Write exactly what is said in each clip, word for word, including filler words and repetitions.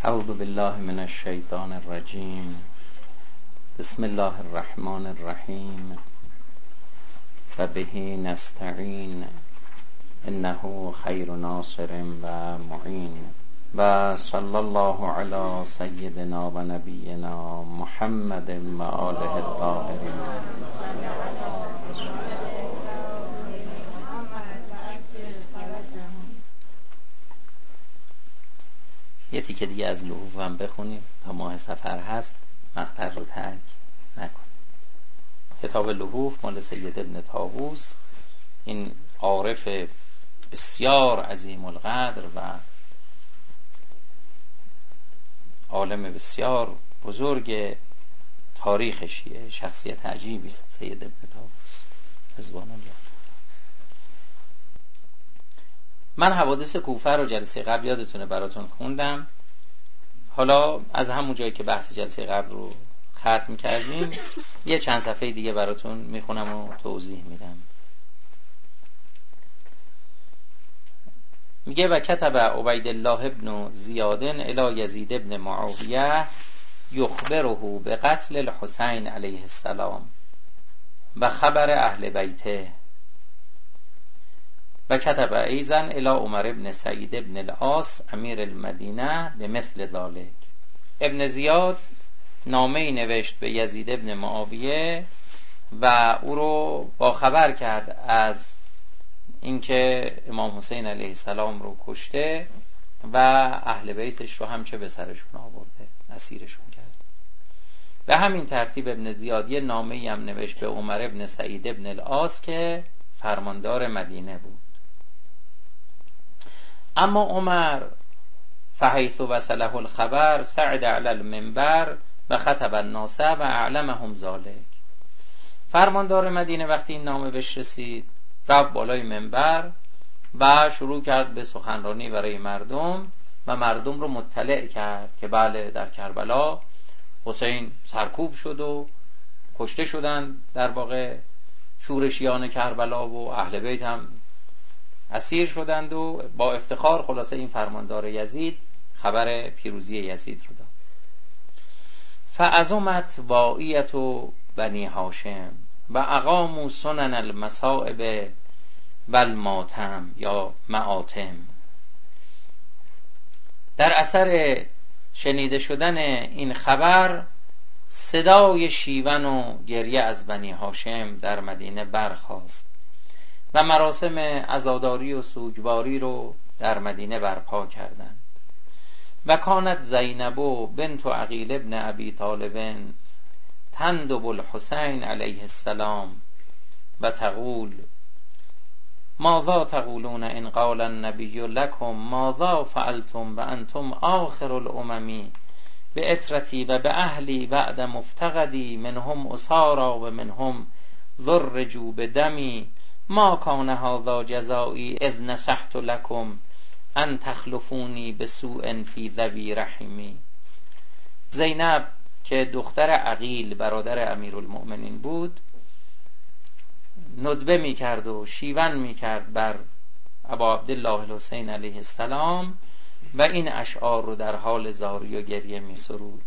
اعوذ بالله من الشیطان الرجیم. بسم الله الرحمن الرحیم و به نستعین انه خیر ناصر و معین و صلی الله علی سیدنا و نبینا محمد و آله الطاهرین. یه تیکه دیگه از لحوف هم بخونیم تا ماه سفر هست، مقطع رو ترک نکنیم. کتاب لحوف مال سید ابن طاووس، این عارف بسیار عظیم القدر و عالم بسیار بزرگ تاریخ شیعه، شخصیت عجیبی است سید ابن طاووس رضوان الله. من حوادث کوفه رو جلسه قبل یادتونه براتون خوندم. حالا از همون جایی که بحث جلسه قبل رو ختم کردیم یه چند صفحه دیگه براتون میخونم و توضیح میدم. میگه و کتب عبید الله ابن زیاد الی یزید ابن معاویه یخبره به قتل الحسین علیه السلام و خبر اهل بیته و کتب ایضا الی عمر ابن سعید ابن العاص امیر المدینه به مثل ذلك. ابن زیاد نامه‌ای نوشت به یزید ابن معاویه و او رو با خبر کرد از اینکه امام حسین علیه السلام رو کشته و اهل بیتش رو هم چه به سرشون آورده، اسیرشون کرد. به همین ترتیب ابن زیاد یه نامه‌ای هم نوشت به عمر ابن سعید ابن العاص که فرماندار مدینه بود. اما عمر فحیث وصله الخبر صعد علی المنبر و خطب الناس و اعلمهم ذلك. فرماندار مدینه وقتی این نامه بهش رسید رفت بالای منبر و شروع کرد به سخنرانی برای مردم و مردم رو مطلع کرد که بله در کربلا حسین سرکوب شد و کشته شدن در واقع شورشیان کربلا و اهل بیت هم اسیر شدند و با افتخار خلاصه این فرماندار یزید خبر پیروزی یزید رو داد. فعظمت واعیت بنی هاشم و اقاموا سنن المصائب و الماتم یا معاتم. در اثر شنیده شدن این خبر صدای شیون و گریه از بنی هاشم در مدینه برخاست و مراسم عزاداری و سوگواری رو در مدینه برپا کردند. و کانت زینب بنت عقیل ابن ابی طالب تندب الحسین علیه السلام و تقول ماذا تقولون ان قال النبی لكم ماذا فعلتم و انتم آخر الامم به اطرتی و به اهلی بعد مفتقدی منهم اسارا و منهم ذرجوا بدمی ما کان هذا جزایی اذ نصحت لكم ان تخلفونی بسوء فی ذوی رحمی. زینب که دختر عقیل برادر امیرالمؤمنین بود ندبه می کرد و شیون می کرد بر ابا عبدالله الحسین علیه السلام و این اشعار رو در حال زاری و گریه می سرود.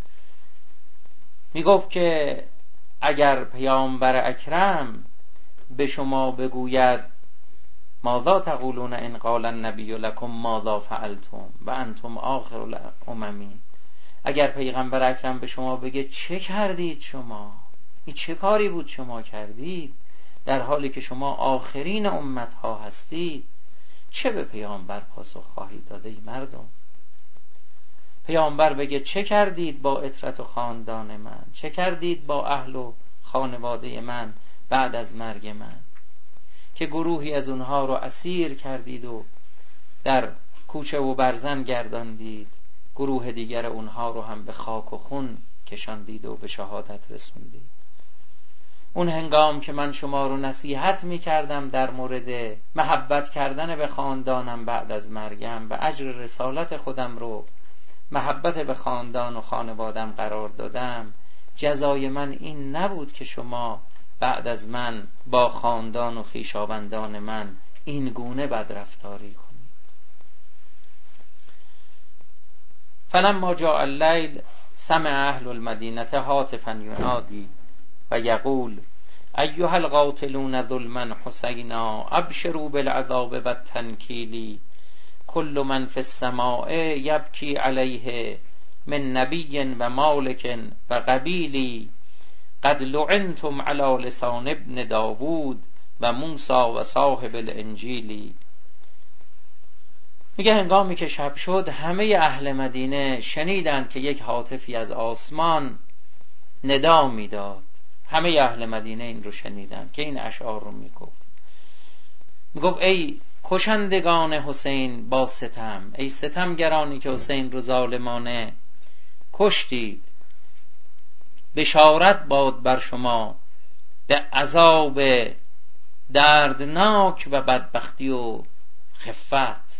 می گفت که اگر پیامبر اکرم به شما بگوید ماذا تقولون ان قال النبی لكم ماذا فعلتم و انتم آخر الامم، اگر پیغمبر اکرم به شما بگه چه کردید شما، این چه کاری بود شما کردید در حالی که شما آخرین امت ها هستید، چه به پیامبر پاسخ خواهید داده ای مردم؟ پیامبر بگه چه کردید با عترت و خاندان من، چه کردید با اهل و خانواده من بعد از مرگ من که گروهی از اونها رو اسیر کردید و در کوچه و برزن گرداندید، گروه دیگر اونها رو هم به خاک و خون کشاندید و به شهادت رسوندید. اون هنگام که من شما رو نصیحت می کردم در مورد محبت کردن به خاندانم بعد از مرگم و اجر رسالت خودم رو محبت به خاندان و خانوادم قرار دادم، جزای من این نبود که شما بعد از من با خاندان و خویشاوندان من این گونه بدرفتاری کنید. فلما جاء الليل سمع اهل المدینه هاتفا ینادی و یقول ایها القاتلون ظلما حسینا ابشروا بالعذاب و التنکیل کل من فی السماء یبکی علیه من نبی و مالک و قبیلی قد لعنتم علی لسان ابن داوود و موسی و صاحب الانجیلی. میگه هنگامی که شب شد همه اهل مدینه شنیدند که یک هاتفی از آسمان ندا میداد. همه اهل مدینه این رو شنیدند که این اشعار رو میگفت. میگفت ای کشندگان حسین با ستم، ای ستمگرانی که حسین رو ظالمانه کشتید، بشارت باد بر شما به عذاب دردناک و بدبختی و خفت.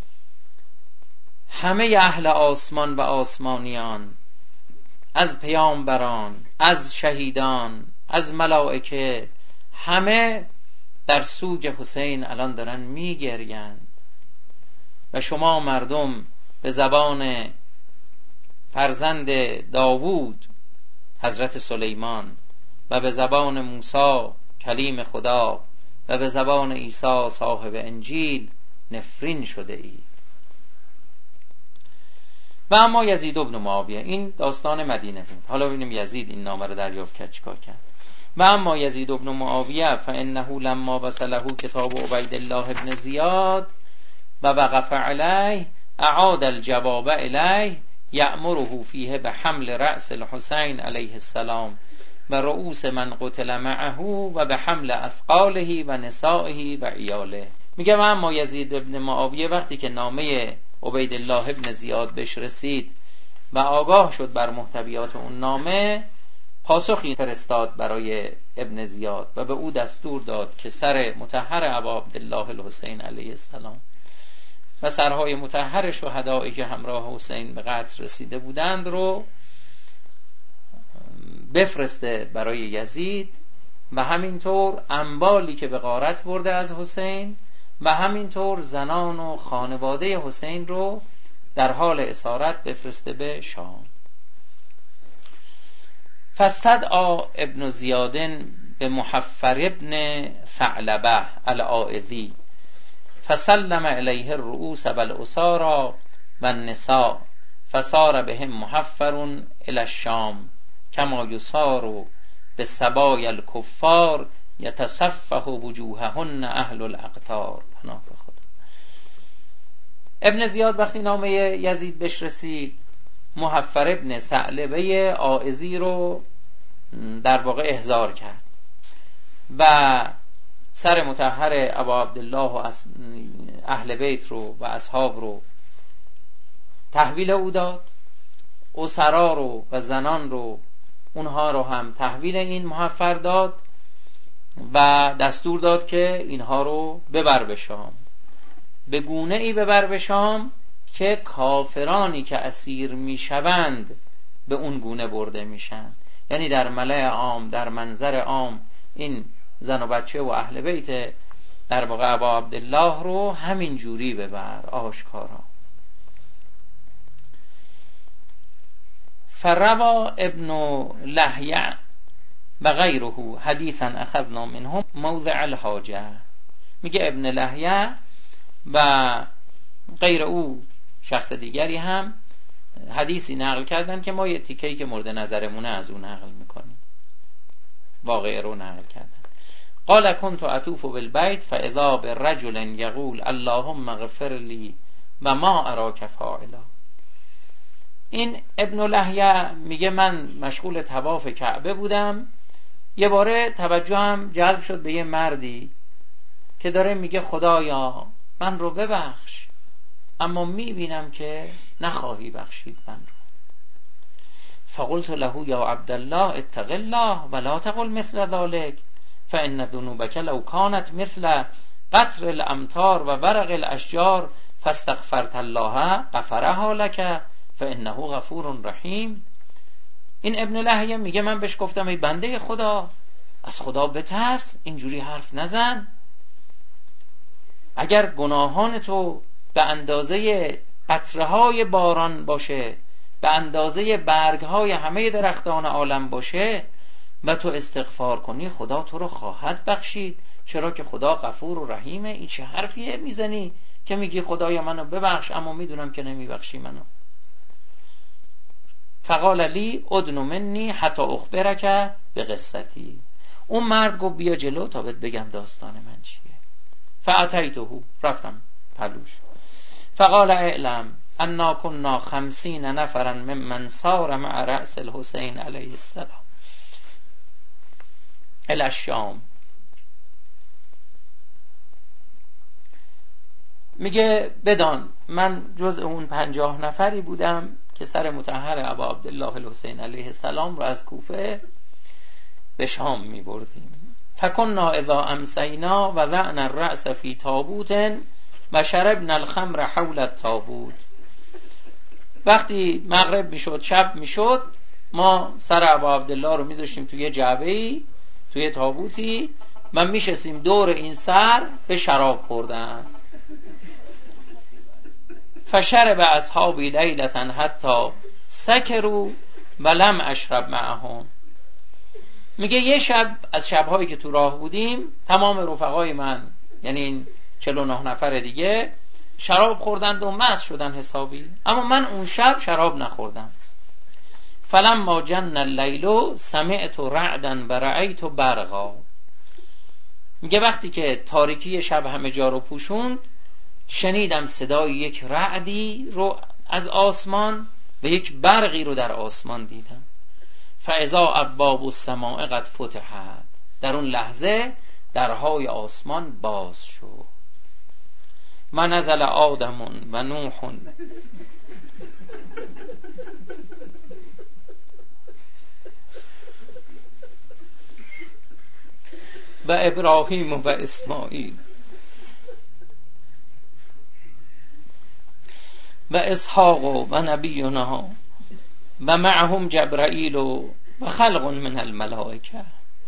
همه اهل آسمان و آسمانیان، از پیامبران، از شهیدان، از ملائکه، همه در سوگ حسین الان دارن میگریند و شما مردم به زبان فرزند داوود حضرت سلیمان و به زبان موسی کلیم خدا و به زبان عیسی صاحب انجیل نفرین شده اید. و اما یزید ابن معاویه، این داستان مدینه بود. حالا ببینیم یزید این نامه رو دریافت کرد چیکار کرد. و اما یزید ابن معاویه فانه لما وصله کتاب عبید الله ابن زیاد و وقف علیه اعاد الجواب الیه یأمره فیه به حمل رأس الحسین علیه السلام و رؤوس من قتل معه و به حمل اثقاله و نسائه و عیاله. میگه اما یزید ابن معاویه وقتی که نامه عبید الله ابن زیاد بهش رسید و آگاه شد بر محتویات اون نامه، پاسخی فرستاد برای ابن زیاد و به او دستور داد که سر مطهر ابا عبدالله الحسین علیه السلام و سرهای مطهر شهدایی که همراه حسین به قتل رسیده بودند رو بفرسته برای یزید و همینطور اموالی که به غارت برده از حسین و همینطور زنان و خانواده حسین رو در حال اسارت بفرسته به شام. فاستدعا ابن زیاد به محفر ابن ثعلبه العائذی فسلم الیه الرؤوس والاسارا و النساء فصار بهم محفر الی الشام کما یسار به سبای الکفار یتصفح وجوههن اهل الاقطار. پناه به خدا. ابن زیاد وقتی نامه یزید بهش رسید، محفر ابن ثعلبه عائذی رو در واقع احضار کرد و سر مطهر ابا عبدالله و اهل بیت رو و اصحاب رو تحویل او داد، اسرا رو و زنان رو اونها رو هم تحویل این محفر داد و دستور داد که اینها رو ببر به شام، به گونه ای ببر به شام که کافرانی که اسیر میشوند به اون گونه برده میشن. یعنی در ملأ عام، در منظر عام، این زن و بچه و اهل بیت در واقع ابا عبدالله رو همین جوری ببر، آشکارا. فروا ابن لهیع و غیره حدیثا اخذنا منهم موضع الحاجه. میگه ابن لهیع و غیر او شخص دیگری هم حدیثی نقل کردن که ما یه تیکه‌ای که مورد نظرمونه از اون نقل میکنیم، واقعه رو نقل کردن. قال كنت اطوف بالبيت فاذا برجل يقول اللهم اغفر لي و ما اراك فاعلا. این ابن لهیع میگه من مشغول طواف کعبه بودم، یه باره توجهم جلب شد به یه مردی که داره میگه خدایا من رو ببخش، اما میبینم که نخواهی بخشید من رو. فقلت له یا عبدالله اتق الله ولا تقل مثل ذلك فان ذنوبك لو كانت مثل قطر الامطار و ورق الاشجار فاستغفرت الله غفرها لك فانه غفور رحیم. این ابن لهیع میگه من بهش گفتم ای بنده خدا، از خدا بترس، اینجوری حرف نزن. اگر گناهان تو به اندازه قطره‌های باران باشه به اندازه برگهای همه درختان عالم باشه و تو استغفار کنی، خدا تو رو خواهد بخشید، چرا که خدا غفور و رحیمه. این چه حرفیه میزنی که میگی خدایا منو ببخش اما میدونم که نمیبخشی منو؟ فقال لی ادن منی حتی اخبرک به قصتی. اون مرد گفت بیا جلو تا بهت بگم داستان من چیه. فاتیته، رفتم پلوش. فقال اعلم انا كنا خمسین نفرا ممن سار مع رأس الحسین علیه السلام الی الشام. میگه بدان من جز اون پنجاه نفری بودم که سر مطهر ابا عبدالله الحسین علیه السلام رو از کوفه به شام می بردیم. فکنا اذا امسینا و وضعنا الرأس فی تابوت و شربنا الخمر حول التابوت. وقتی مغرب میشد، شب میشد، ما سر ابا عبدالله رو میذاشتیم توی جعبه‌ای، توی تابوتی، و میشستیم دور این سر به شراب خوردن. فشرب اصحابی لیلتا حتی سکروا ولم اشرب معهم. میگه یه شب از شبهایی که تو راه بودیم تمام رفقای من، یعنی این چهل و نه نفر دیگه، شراب خوردند و مست شدن حسابی، اما من اون شب شراب نخوردم. فلما جن اللیل سمعت رعدا و رأیت برقا. میگه وقتی که تاریکی شب همه جا رو پوشوند، شنیدم صدای یک رعدی رو از آسمان و یک برقی رو در آسمان دیدم. فاذا ابواب السماء قد فتحت. در اون لحظه درهای آسمان باز شد. من نزل آدم و نوح و ابراهیم و اسماعیل و اسحاق و نبینا و معهم جبرائیل و خلق من الملائکه.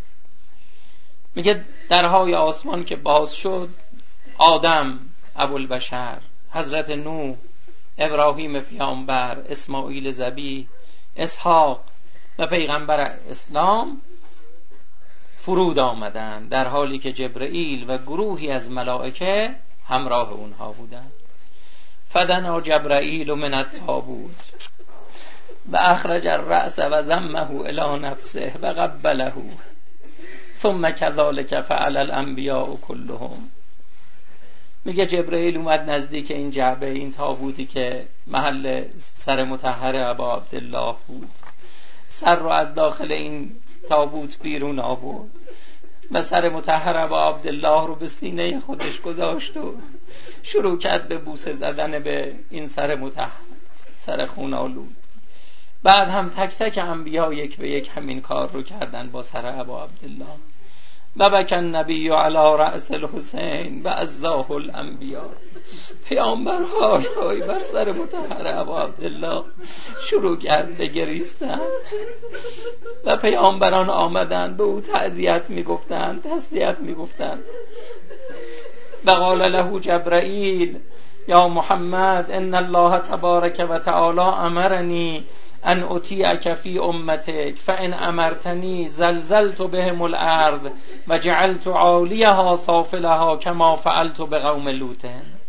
میگه درهای آسمان که باز شد، آدم ابوالبشر، حضرت نوح، ابراهیم پیامبر، اسماعیل ذبیح، اسحاق و پیغمبر اسلام فرود آمدن، در حالی که جبرائیل و گروهی از ملائکه همراه اونها بودند. فدنا جبرائیل من التابوت و اخرج الرأس و ضمه الی نفسه و قبله ثم كذلك فعل الانبیاء كلهم. میگه جبرائیل اومد نزدیک این جعبه، این تابوتی که محل سر مطهر ابا عبدالله بود، سر رو از داخل این تابوت بیرون آورد و سر مطهر ابا عبدالله رو به سینه خودش گذاشت و شروع کرد به بوسه زدن به این سر مطهر، سر خون‌آلود. بعد هم تک تک انبیا یک به یک همین کار رو کردن با سر ابا عبدالله. و بکن نبی علی رأس الحسین و عزاه الانبیا. پیامبر های های بر سر مطهر ابا عبدالله شروع کرد به گریستن و پیامبران آمدن به او تعزیت میگفتند، تسلیت میگفتند. و قال له جبرائیل یا محمد ان الله تبارک و تعالی امرنی ان اطیعک فی امتک فان امرتنی زلزلت بهم الارض و جعلت عالیها سافلها کما فعلت بقوم لوط.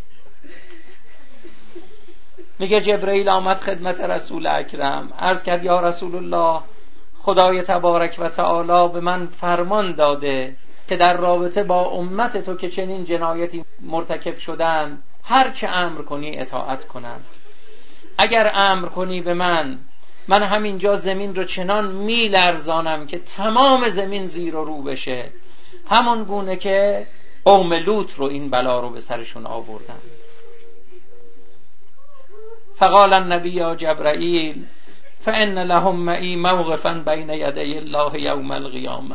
میگه جبرائیل آمد خدمت رسول اکرم، عرض کرد یا رسول الله، خدای تبارک و تعالی به من فرمان داده که در رابطه با امت تو که چنین جنایتی مرتکب شدن هر چه امر کنی اطاعت کنم. اگر امر کنی به من، من همینجا زمین رو چنان میلرزانم که تمام زمین زیر و رو بشه، همون گونه که قوم لوط رو این بلا رو به سرشون آوردن. فقال النبی یا جبرائیل فان لهم معی موقفا بین یدی الله یوم القیامه.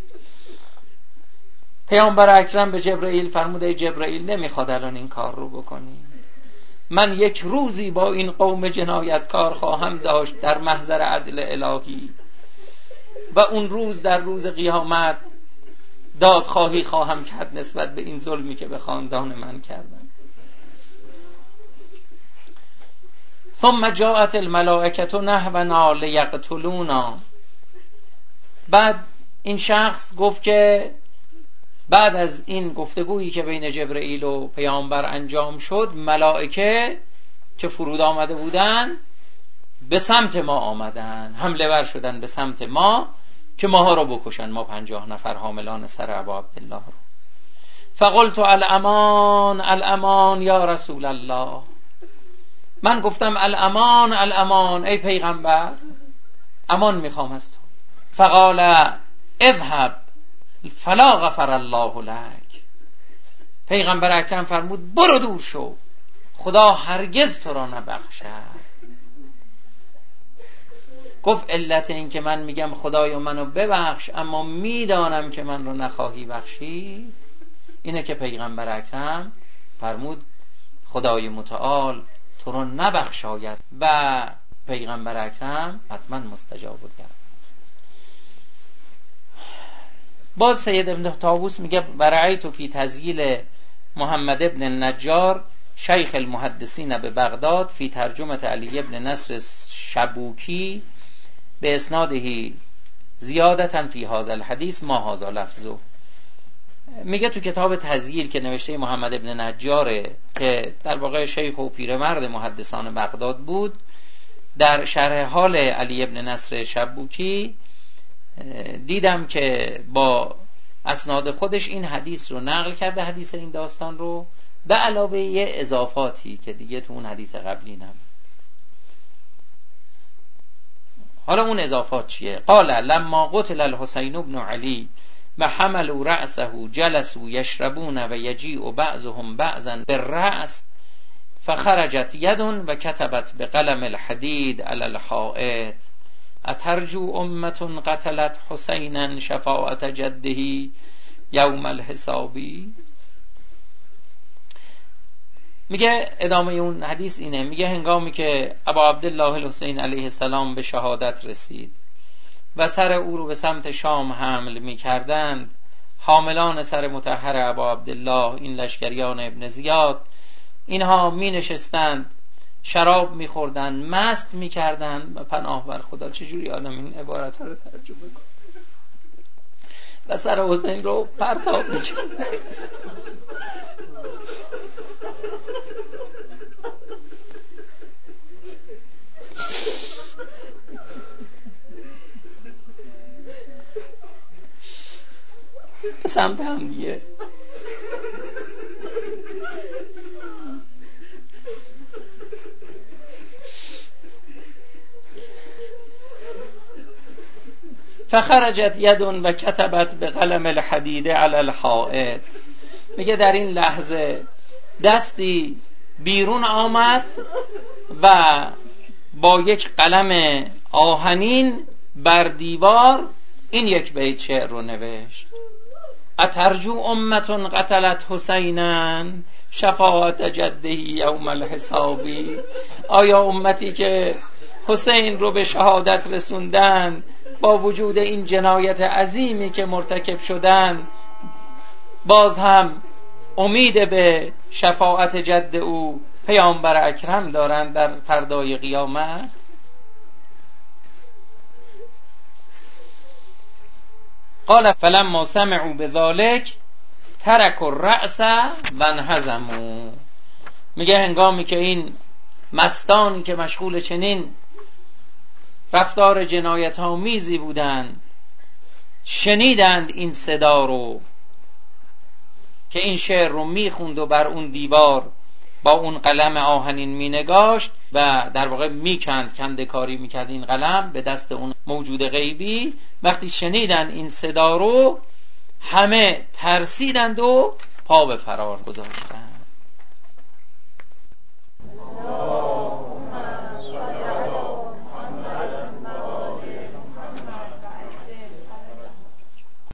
پیامبر اکرم به جبرائیل فرمود ای جبرائیل نمیخواد الان این کار رو بکنی، من یک روزی با این قوم جنایتکار خواهم داشت در محضر عدل الهی و اون روز در روز قیامت دادخواهی خواهم کرد نسبت به این ظلمی که به خاندان من کردن. ثم جاءت الملائکه نحونا لیقتلونا. بعد این شخص گفت که بعد از این گفتگویی که بین جبرئیل و پیامبر انجام شد، ملائکه که فرود آمده بودن به سمت ما آمدن، حمله ور شدن به سمت ما که ماها رو بکشن، ما پنجاه نفر حاملان سر ابا عبدالله رو. فقلت الامان الامان یا رسول الله. من گفتم الامان الامان، ای پیغمبر امان میخوام از تو. فقال اذهب فلا غفر الله لك. پیغمبر اکرم فرمود برو دور شو، خدا هرگز تو را نبخشد. گفت علت این که من میگم خدایا منو ببخش اما میدانم که من رو نخواهی بخشید اینه که پیغمبر اکرم فرمود خدای متعال تو رو نبخشاید و پیغمبر اکرم حتما مستجاب الدعوه است. باز سید ابن طاووس میگه برعیت فی تسجیل محمد ابن النجار شیخ المحدثین به بغداد فی ترجمه علی ابن نصر شبوکی به اسنادهی زیادتاً فی هذا الحدیث ما هذا لفظه. میگه تو کتاب تسجیل که نوشته محمد ابن نجاره که در واقع شیخ و پیرمرد محدثان بغداد بود، در شرح حال علی ابن نصر شبوکی دیدم که با اسناد خودش این حدیث رو نقل کرده، حدیث این داستان رو، به علاوه یه اضافاتی که دیگه تو اون حدیث قبلی نبود. حالا اون اضافات چیه؟ قال لما قتل الحسین بن علی و حملوا رأسه جلسوا یشربون و یجیء بعضهم بعضا بالرأس فخرجت ید و کتبت بقلم الحدید علی الحائط اترجو امة قتلت حسینا شفاعت جده یوم الحسابی. میگه ادامه اون حدیث اینه، میگه هنگامی که ابا عبدالله الحسین علیه السلام به شهادت رسید و سر او رو به سمت شام حمل میکردند، حاملان سر مطهر ابا عبدالله این لشکریان ابن زیاد، اینها می نشستند شراب می خوردن، مست می کردن. و پناه بر خدا چجوری آدم این عبارت ها رو ترجمه کنه، و سر حسین رو پرتاب می کردن. سمت هم دیگه. فخرجت یدون و کتبت به قلم الحدید علی الحائط. میگه در این لحظه دستی بیرون آمد و با یک قلم آهنین بر دیوار این یک بیت شعر رو نوشت: اترجو امتون قتلت حسینا شفاعت جده یوم الحسابی. آیا امتی که حسین رو به شهادت رسوندن با وجود این جنایت عظیمی که مرتکب شدن باز هم امید به شفاعت جد او پیامبر اکرم دارند در فردای قیامت؟ قال فلما سمعوا بذلك تركوا الرأس وانهزموا. میگه هنگامی که این مستانی که مشغول چنین رفتار جنایت آمیزی بودند شنیدند این صدا رو که این شعر رو میخوند و بر اون دیوار با اون قلم آهنین مینگاشت و در واقع میکند، کنده کاری میکرد این قلم به دست اون موجود غیبی. وقتی شنیدن این صدا رو همه ترسیدند و پا به فرار گذاشتند.